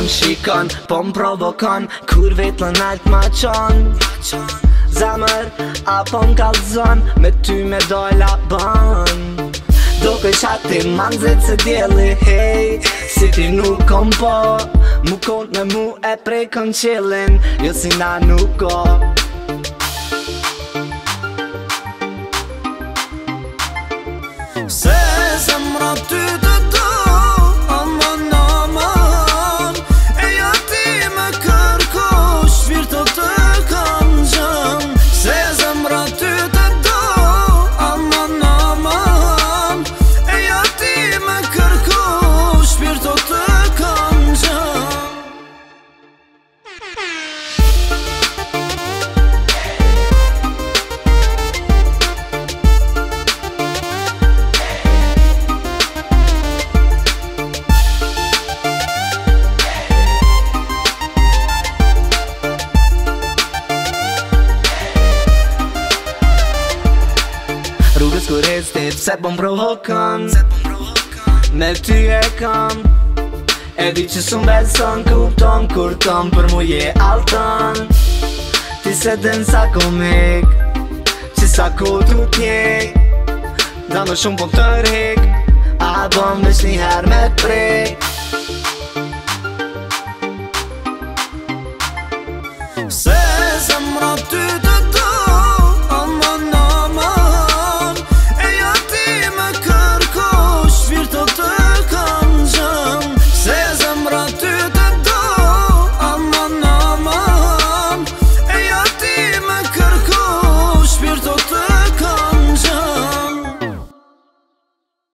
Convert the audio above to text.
shikon, po m'provokon kur vetë lënalt ma qon Zemër, apo m'kallzon, me ty me dojla ban Do këj qati manzit se djeli, hej Si ti nuk kom po Mu kont me mu e prej kon qilin Jo si na nuk ko Se zemra ty të do Aman, aman E ja ti me kërko Shpirto të kam gjën Se zemra ty të do Aman, aman E ja ti me kërko Shpirto të kam gjën Rrugës kur ecti pse po m'provokon Me ty e kam E di që s'u beson kupton kur ton për mu je alton Ti se den sa komik Që sa ku tu t'njek Da më shumë po të rrik A bom veç një her me t'prik